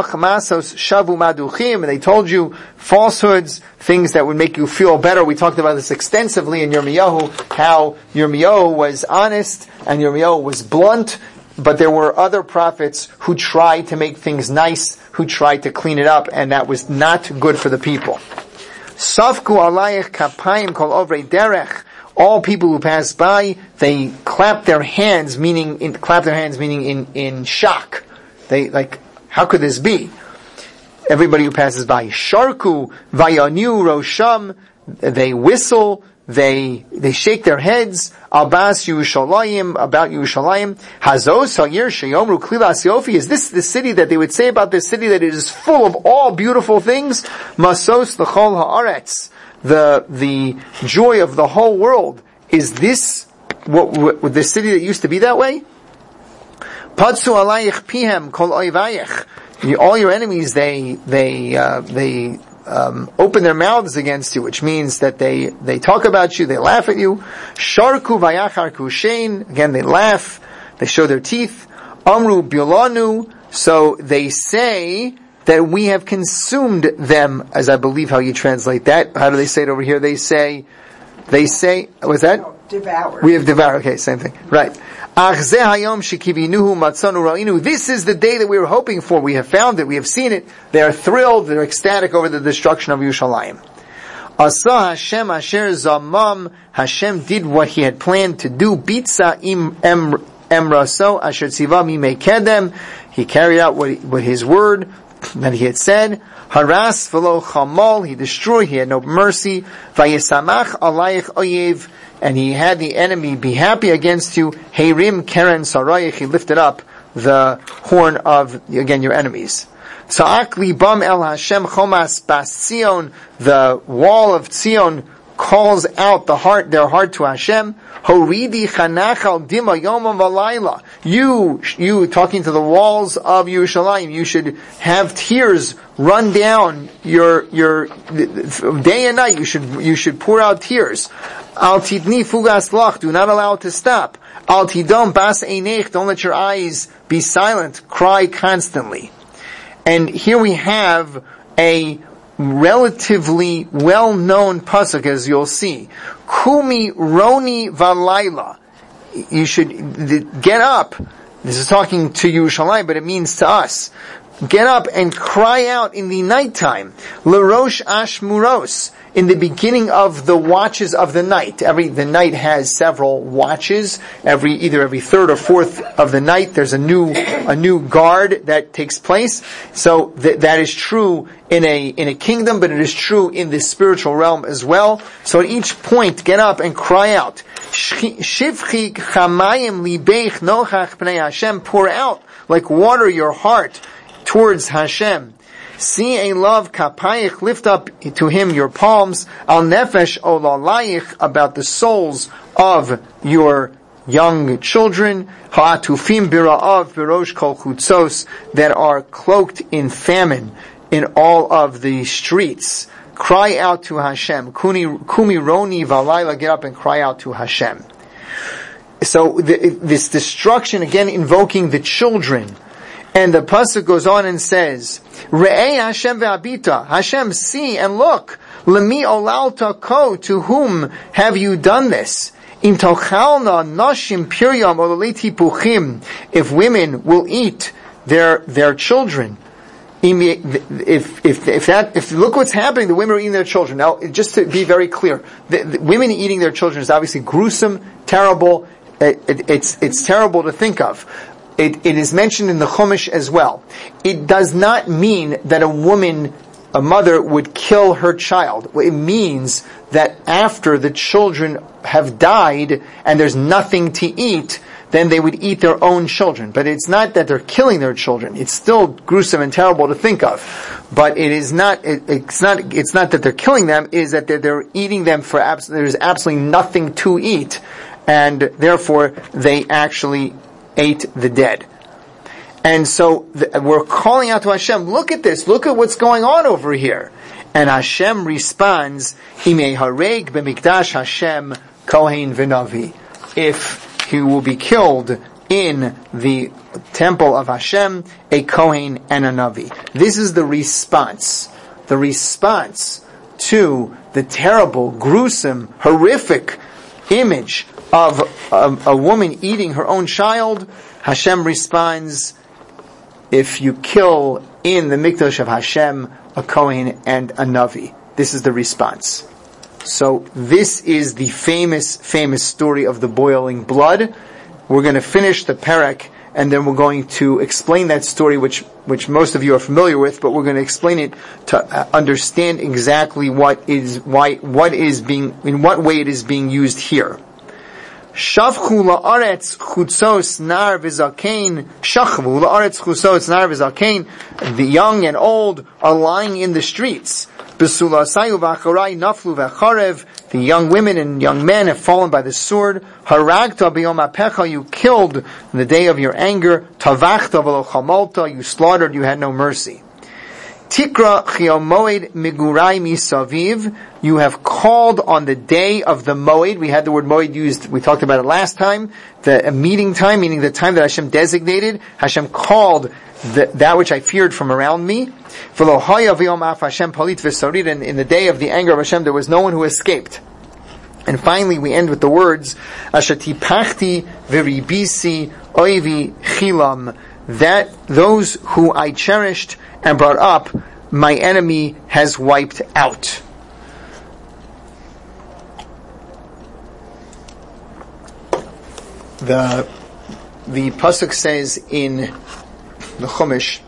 they told you falsehoods, things that would make you feel better. We talked about this extensively in Yirmiyahu, how Yirmiyahu was honest and Yirmiyahu was blunt, but there were other prophets who tried to make things nice, who tried to clean it up, and that was not good for the people. Safku alayich kapayim kol ovrei derech. All people who pass by, they clap their hands, meaning in, clap their hands, meaning in in shock. They like, how could this be? Everybody who passes by, sharku vayanu rosham. They whistle. They they shake their heads. Albas Yerushalayim, about Yerushalayim. Hazos hayir sheyomru klilas yofi. Is this the city that they would say about this city that it is full of all beautiful things? Masos l'chol haaretz. The the joy of the whole world. Is this what, what the city that used to be that way? Padsu alayich pihem kol oivayich. All your enemies, they they uh, they um, open their mouths against you, which means that they they talk about you, they laugh at you. Sharku vayacharku shein. Again, they laugh, they show their teeth. Amru bilanu. So they say that we have consumed them, as I believe how you translate that. How do they say it over here? They say, they say, what's that? Oh, devoured. We have devoured. Okay, same thing. Right. This is the day that we were hoping for. We have found it. We have seen it. They are thrilled. They're ecstatic over the destruction of Yerushalayim. Asa Hashem asher zamam. Hashem did what He had planned to do. Bitza im emraso asher tziva mimei kedem. He carried out what, what His word that He had said. Haras v'lo chamal. He destroyed. He had no mercy. Vayesamach alayich oyev. And He had the enemy be happy against you. Heirim keren sarayich. He lifted up the horn of, again, your enemies. Tza'ak libam el Hashem chomas bas Tzion. The wall of Tzion calls out the heart, their heart to Hashem. Horidi chanachal dima yomam v'layla. You, you talking to the walls of Yerushalayim, you should have tears run down your, your, day and night. You should, you should pour out tears. Al tidni fugas lach. Do not allow it to stop. Al tidom bas einech. Don't let your eyes be silent. Cry constantly. And here we have a relatively well-known pasuk, as you'll see. Kumi roni valayla. You should get up. This is talking to Yerushalayim, but it means to us. Get up and cry out in the nighttime. L'rosh ashmuros. In the beginning of the watches of the night. Every, the night has several watches. Every, either every third or fourth of the night, there's a new, a new guard that takes place. So th- that is true in a, in a kingdom, but it is true in the spiritual realm as well. So at each point, get up and cry out. Shivchi chamayim libeich nochach pnei Hashem. Pour out like water your heart towards Hashem. See a love kapayich, lift up to Him your palms. Al nefesh olalayich, about the souls of your young children. Ha'atufim bira'av birosh kol chutzos, that are cloaked in famine in all of the streets. Cry out to Hashem. Kumi roni valayla, get up and cry out to Hashem. So the, this destruction, again invoking the children. And the pasuk goes on and says, Re'ei Hashem ve'abita. Hashem, see and look. Lemi olalta ko, to whom have you done this? Im tochalna nashim piryam ololeti puchim. If women will eat their their children, if if if that if look what's happening, the women are eating their children. Now, just to be very clear, the, the women eating their children is obviously gruesome, terrible. It, it, it's it's terrible to think of. It, it is mentioned in the Chumash as well. It does not mean that a woman, a mother, would kill her child. It means that after the children have died and there's nothing to eat, then they would eat their own children. But it's not that they're killing their children. It's still gruesome and terrible to think of. But it is not, it, it's not, it's not that they're killing them, it is that they're, they're eating them for abs- there's absolutely nothing to eat. And therefore, they actually ate the dead. And so the, we're calling out to Hashem, look at this, look at what's going on over here. And Hashem responds, Imei hareg b'mikdash Hashem kohen v'navi. If he will be killed in the temple of Hashem, a kohen and a navi. This is the response. The response to the terrible, gruesome, horrific image of a, a woman eating her own child. Hashem responds, if you kill in the mikdash of Hashem a kohen and a navi. This is the response. So this is the famous, famous story of the boiling blood. We're going to finish the parak, and then we're going to explain that story, which which most of you are familiar with, but we're going to explain it to uh, understand exactly what is why what is being in what way it is being used here. Shavchu la'aretz chutzos nar v'zakein. Shachvu la'aretz chutzos nar v'zakein. The young and old are lying in the streets. B'sulasayu v'acharai naflu v'charev. The young women and young men have fallen by the sword. Haragta b'yom apecha. You killed in the day of your anger. Tavachta v'lo chamalta. You slaughtered, you had no mercy. Tikra chiomoed migurai misaviv. You have called on the day of the moed. We had the word moed used, we talked about it last time. The meeting time, meaning the time that Hashem designated. Hashem called the, that which I feared from around me. And in the day of the anger of Hashem, there was no one who escaped. And finally, we end with the words, Ashatipachti viribisi oivi chilam. That those who I cherished and brought up, my enemy has wiped out. The the pasuk says in the Chumash,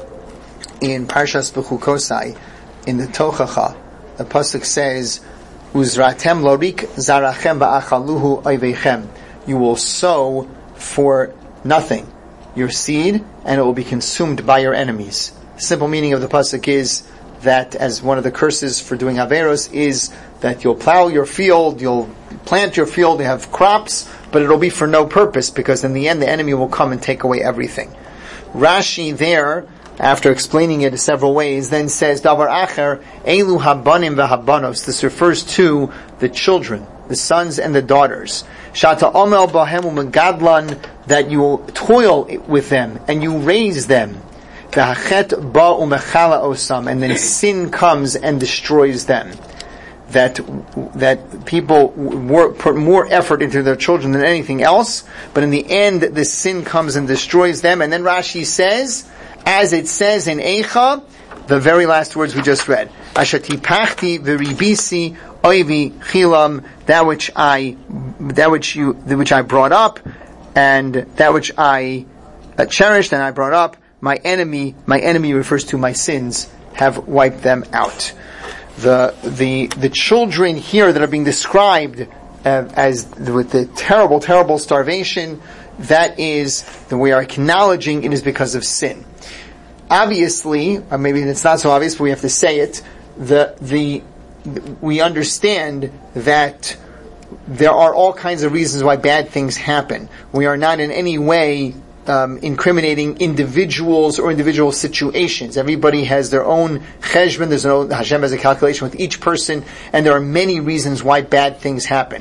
in Parshas Bechukosai, in the Tochacha, the pasuk says, "Uzratem lorik zarachem ba'achaluhu oivechem." You will sow for nothing your seed, and it will be consumed by your enemies. Simple meaning of the pasuk is that, as one of the curses for doing averos, is that you'll plow your field, you'll plant your field, you have crops, but it'll be for no purpose, because in the end the enemy will come and take away everything. Rashi there, after explaining it in several ways, then says, Davar acher, elu habanim v'habanos. This refers to the children, the sons and the daughters. Shata omel bahem u'megadlan, that you toil with them and you raise them. V'hachet ba u'mechala osam, and then sin comes and destroys them. That that people work, put more effort into their children than anything else, but in the end, the sin comes and destroys them. And then Rashi says, as it says in Eicha, the very last words we just read, Ashatipachti v'ribisi oivi chilam, that which I, that which you, that which I brought up, and that which I uh, cherished and I brought up, my enemy, my enemy refers to my sins, have wiped them out. The the the children here that are being described uh, as with the terrible, terrible starvation, that is, that we are acknowledging it is because of sin. Obviously, or maybe it's not so obvious, but we have to say it. The the we understand that there are all kinds of reasons why bad things happen. We are not in any way Um, incriminating individuals or individual situations. Everybody has their own cheshbon. There's no, Hashem has a calculation with each person, and there are many reasons why bad things happen.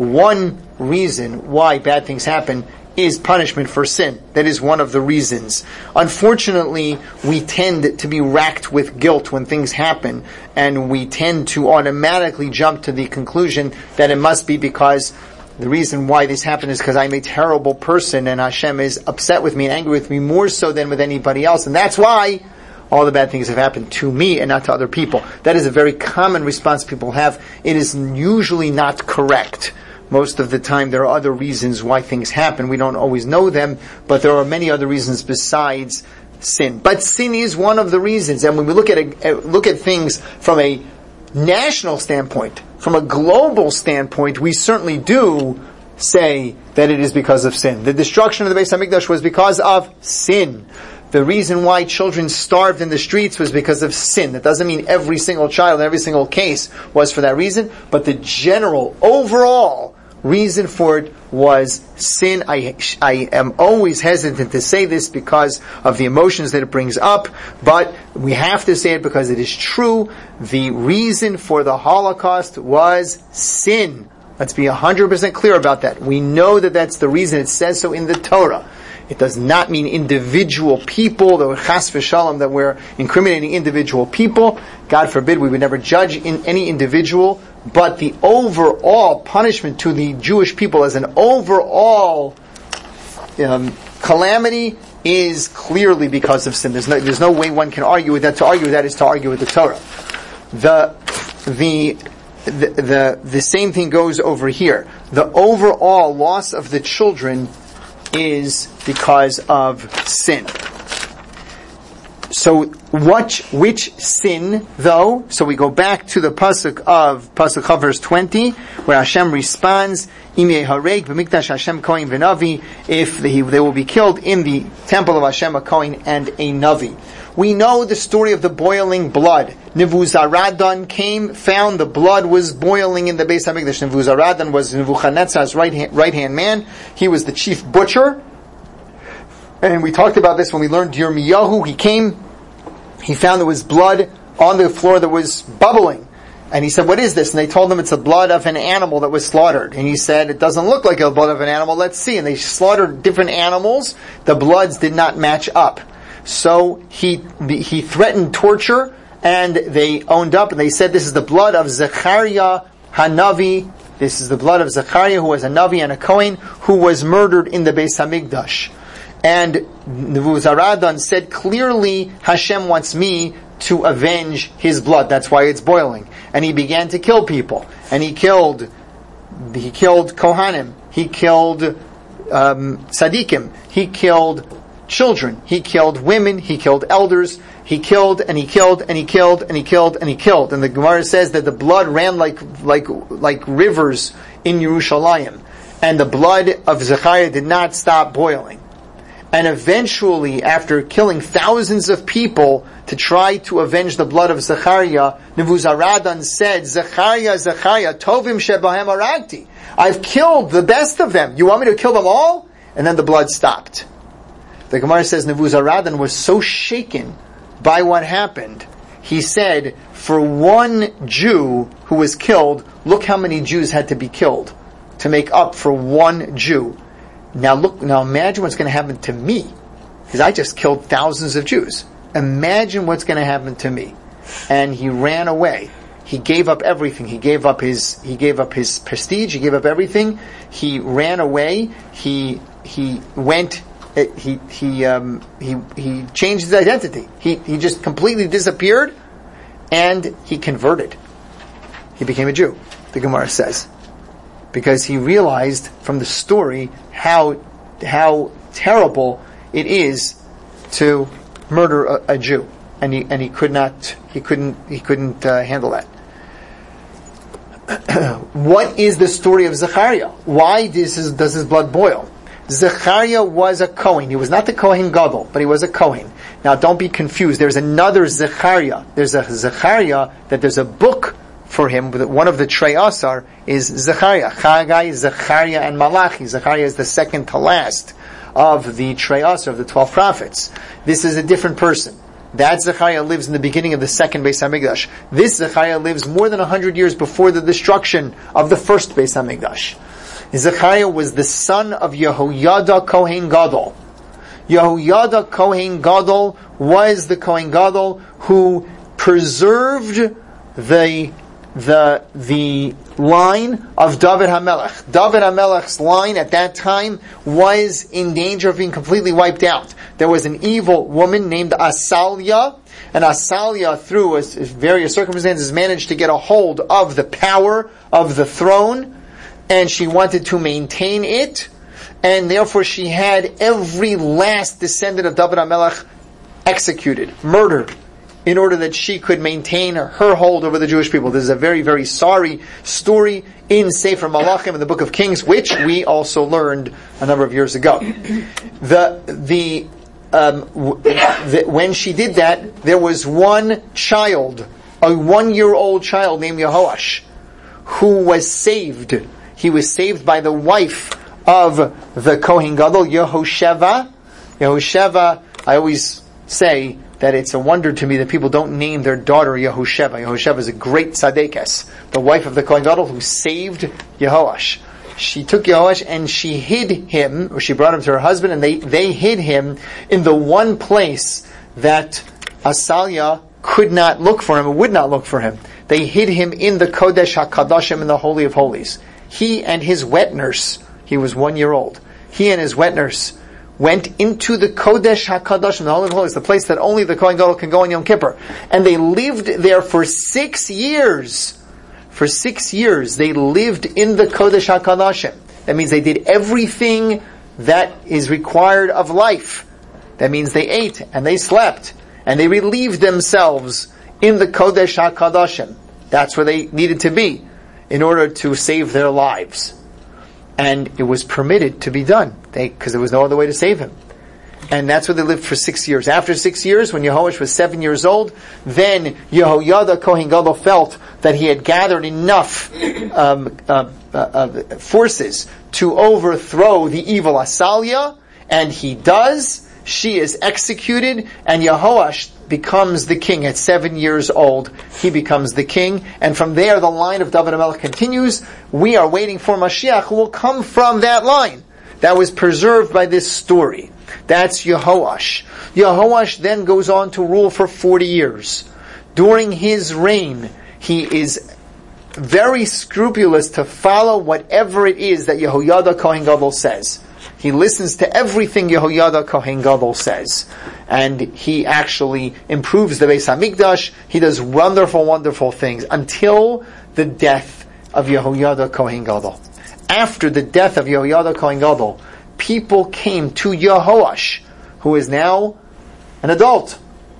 One reason why bad things happen is punishment for sin. That is one of the reasons. Unfortunately, we tend to be racked with guilt when things happen, and we tend to automatically jump to the conclusion that it must be because the reason why this happened is because I'm a terrible person and Hashem is upset with me and angry with me more so than with anybody else. And that's why all the bad things have happened to me and not to other people. That is a very common response people have. It is usually not correct. Most of the time there are other reasons why things happen. We don't always know them, but there are many other reasons besides sin. But sin is one of the reasons. And when we look at a, look at things from a national standpoint, from a global standpoint, we certainly do say that it is because of sin. The destruction of the Beis HaMikdash was because of sin. The reason why children starved in the streets was because of sin. That doesn't mean every single child in every single case was for that reason, but the general, overall reason for it was sin. I, I am always hesitant to say this because of the emotions that it brings up, but we have to say it because it is true. The reason for the Holocaust was sin. Let's be one hundred percent clear about that. We know that that's the reason. It says so in the Torah. It does not mean individual people, that we're chas v'shalom, that we're incriminating individual people. God forbid, we would never judge in any individual. But the overall punishment to the Jewish people as an overall um, calamity is clearly because of sin. There's no, there's no way one can argue with that. To argue with that is to argue with the Torah. The, the, the, the, the same thing goes over here. The overall loss of the children is because of sin. So, what, which sin, though? So we go back to the pasuk of pasuk Chav, verse twenty, where Hashem responds, "Im yehareg b'mikdash Hashem kohen v'navi," if they, they will be killed in the temple of Hashem, a kohen and a navi. We know the story of the boiling blood. Nebuzaradan came, found the blood was boiling in the Beis Hamikdash. Nebuzaradan was Nebuchadnezzar's right hand, right hand man. He was the chief butcher. And we talked about this when we learned Yirmiyahu. He came, he found there was blood on the floor that was bubbling. And he said, "What is this?" And they told him it's the blood of an animal that was slaughtered. And he said, "It doesn't look like the blood of an animal. Let's see." And they slaughtered different animals. The bloods did not match up. So he he threatened torture, and they owned up, and they said, "This is the blood of Zechariah Hanavi. This is the blood of Zechariah, who was a Navi and a Kohen, who was murdered in the Beis Hamikdash." And Nebuzaradan said, "Clearly Hashem wants me to avenge his blood. That's why it's boiling." And he began to kill people. And he killed, he killed Kohanim. He killed um, Tzadikim. He killed children. He killed women. He killed elders. He killed and he killed and he killed and he killed and he killed. And the Gemara says that the blood ran like like like rivers in Yerushalayim. And the blood of Zechariah did not stop boiling. And eventually, after killing thousands of people to try to avenge the blood of Zechariah, Nebuzaradan said, "Zechariah, Zechariah, tovim shebahem aragti. I've killed the best of them. You want me to kill them all?" And then the blood stopped. The Gemara says Nebuzaradan was so shaken by what happened. He said, for one Jew who was killed, look how many Jews had to be killed to make up for one Jew. Now look, now imagine what's going to happen to me, because I just killed thousands of Jews. Imagine what's going to happen to me. And he ran away. He gave up everything. He gave up his, he gave up his prestige. He gave up everything. He ran away. He, he went, he, he, um, he, he changed his identity. He, he just completely disappeared, and he converted. He became a Jew, the Gemara says. Because he realized from the story how how terrible it is to murder a, a Jew, and he and he could not he couldn't he couldn't uh, handle that. What is the story of Zechariah? Why does his, does his blood boil? Zechariah was a Kohen. He was not the Kohen Gadol, but he was a Kohen. Now, don't be confused. There's another Zechariah. There's a Zechariah that there's a book for him. One of the Trei Asar is Zechariah. Chagai, Zechariah, and Malachi. Zechariah is the second to last of the Trei Asar, of the twelve prophets. This is a different person. That Zechariah lives in the beginning of the second Beis Hamikdash. This Zechariah lives more than a hundred years before the destruction of the first Beis Hamikdash. Zechariah was the son of Yehoyada Kohen Gadol. Yehoyada Kohen Gadol was the Kohen Gadol who preserved the the the line of David HaMelech. David HaMelech's line at that time was in danger of being completely wiped out. There was an evil woman named Asalia, and Asalia, through various circumstances, managed to get a hold of the power of the throne, and she wanted to maintain it, and therefore she had every last descendant of David HaMelech executed, murdered, in order that she could maintain her hold over the Jewish people. This is a very, very sorry story in Sefer Malachim, in the Book of Kings, which we also learned a number of years ago. The the, um, the when she did that, there was one child, a one-year-old child named Yehoash, who was saved. he was saved by the wife of the Kohen Gadol, Yehosheva. Yehosheva, I always say that it's a wonder to me that people don't name their daughter Yehosheva. Yehosheva is a great tzaddikas, the wife of the Kohen Gadol who saved Yehoash. She took Yehoash and she hid him, or she brought him to her husband, and they, they hid him in the one place that Asalia could not look for him, or would not look for him. They hid him in the Kodesh HaKadoshim, in the Holy of Holies. He and his wet nurse, he was one year old, he and his wet nurse went into the Kodesh HaKadoshim, the Holy of Holies, the place that only the Kohen Gadol can go on Yom Kippur. And they lived there for six years. For six years, they lived in the Kodesh HaKadoshim. That means they did everything that is required of life. That means they ate and they slept and they relieved themselves in the Kodesh HaKadoshim. That's where they needed to be in order to save their lives. And it was permitted to be done because there was no other way to save him. And that's where they lived for six years. After six years, when Yehoash was seven years old, then Yehoyada Kohen Gadol felt that he had gathered enough um, uh, uh, uh, forces to overthrow the evil Asalia, and he does. She is executed, and Yehoash becomes the king at seven years old. He becomes the king, and from there the line of David HaMelech continues. We are waiting for Mashiach, who will come from that line that was preserved by this story. That's Yehoash. Yehoash then goes on to rule for forty years. During his reign, he is very scrupulous to follow whatever it is that Yehoyada Kohen Gadol says. He listens to everything Yehoyada Kohen Gadol says. And he actually improves the Beis HaMikdash. He does wonderful, wonderful things until the death of Yehoyada Kohen Gadol. After the death of Yehoyada Kohen Gadol, people came to Yehoash, who is now an adult.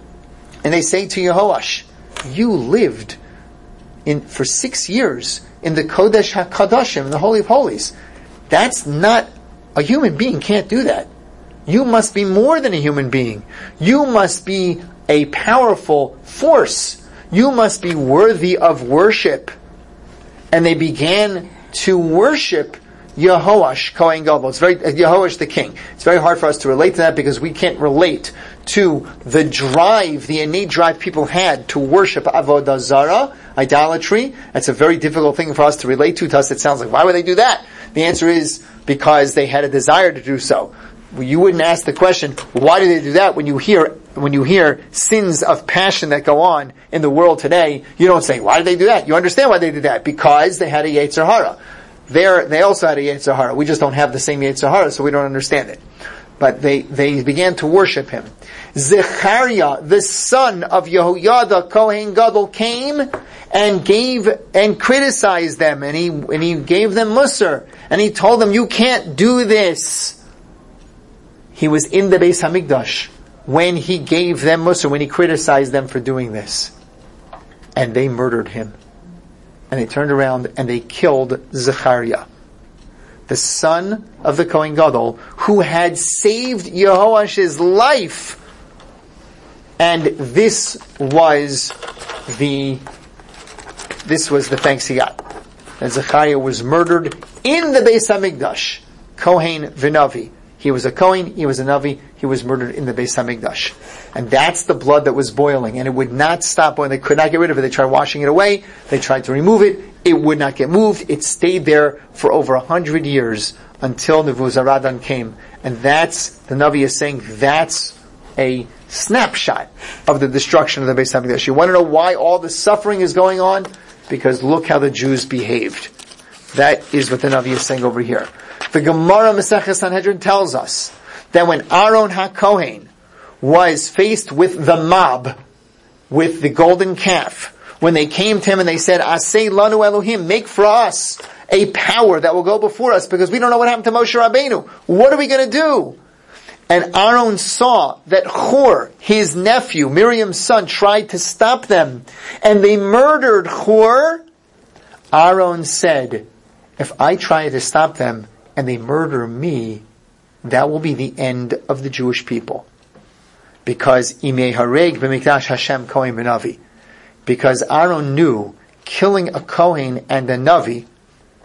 And they say to Yehoash, you lived in for six years in the Kodesh HaKadoshim, in the Holy of Holies. That's not, a human being can't do that. You must be more than a human being. You must be a powerful force. You must be worthy of worship. And they began to worship Yehoash Kohen Gadol. It's very, uh, Yehoash the king. It's very hard for us to relate to that because we can't relate to the drive, the innate drive people had to worship Avodah Zarah, idolatry. That's a very difficult thing for us to relate to. To us it sounds like, why would they do that? The answer is because they had a desire to do so. You wouldn't ask the question, why do they do that? When you hear, when you hear sins of passion that go on in the world today, you don't say, why did they do that? You understand why they did that. Because they had a Yetzer Hara. There, they also had a Yetzer Hara. We just don't have the same Yetzer Hara, so we don't understand it. But they, they began to worship him. Zechariah, the son of Yehoyada Kohen Gadol, came and gave and criticized them, and he and he gave them musar, and he told them, "You can't do this." He was in the Beis Hamikdash when he gave them musar, when he criticized them for doing this, and they murdered him. And they turned around and they killed Zechariah, the son of the Kohen Gadol, who had saved Yehoash's life. And this was the this was the thanks he got. And Zechariah was murdered in the Beis Hamikdash. Kohen v'Navi. He was a Kohen, he was a Navi, he was murdered in the Beis Hamikdash. And that's the blood that was boiling. And it would not stop when they could not get rid of it. They tried washing it away, they tried to remove it, it would not get moved. It stayed there for over a hundred years until Nebuzaradan came. And that's, the Navi is saying, that's a snapshot of the destruction of the Beis Hamikdash. You want to know why all the suffering is going on? Because look how the Jews behaved. That is what the Navi is saying over here. The Gemara Masechah Sanhedrin tells us that when Aaron HaKohen was faced with the mob, with the golden calf, when they came to him and they said, Aseh lanu Elohim, make for us a power that will go before us, because we don't know what happened to Moshe Rabbeinu. What are we going to do? And Aaron saw that Hur, his nephew, Miriam's son, tried to stop them, and they murdered Hur. Aaron said, if I try to stop them, and they murder me, that will be the end of the Jewish people. Because Imei Hareg b'Mikdash Hashem Kohen b'Navi. Because Aaron knew killing a Kohen and a Navi,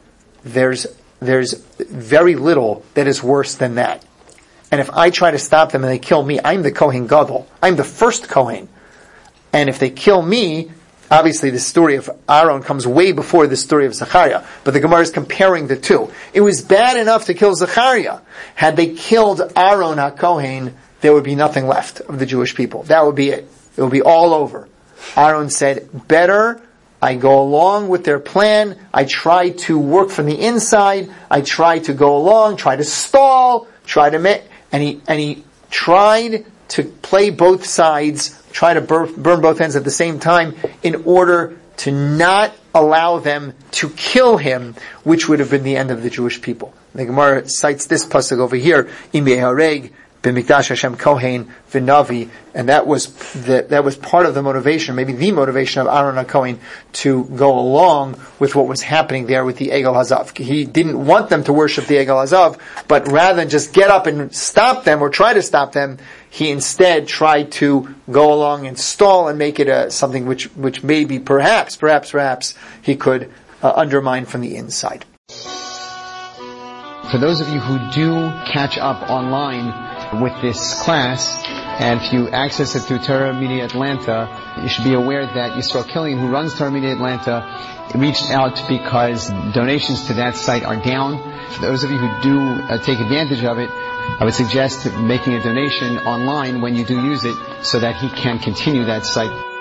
there's there's very little that is worse than that. And if I try to stop them and they kill me, I'm the Kohen Gadol. I'm the first Kohen. And if they kill me, obviously the story of Aaron comes way before the story of Zechariah, but the Gemara is comparing the two. It was bad enough to kill Zechariah. Had they killed Aaron HaKohen, there would be nothing left of the Jewish people. That would be it. It would be all over. Aaron said, better I go along with their plan. I try to work from the inside. I try to go along, try to stall, try to make, and he, and he tried to play both sides, try to burn, burn both ends at the same time in order to not allow them to kill him, which would have been the end of the Jewish people. The Gemara cites this pasuk over here, Im Yehareg, B'mikdash Hashem Kohen V'Navi, and that was the, that was part of the motivation, maybe the motivation of Aaron HaKohen to go along with what was happening there with the Egel Hazav. He didn't want them to worship the Egel Hazav, but rather than just get up and stop them or try to stop them, he instead tried to go along and stall and make it a, something which, which maybe perhaps, perhaps, perhaps he could uh, undermine from the inside. For those of you who do catch up online with this class, and if you access it through Torah Media Atlanta, you should be aware that Yisrael Killian, who runs Torah Media Atlanta, reached out because donations to that site are down. For those of you who do uh, take advantage of it, I would suggest making a donation online when you do use it so that he can continue that site.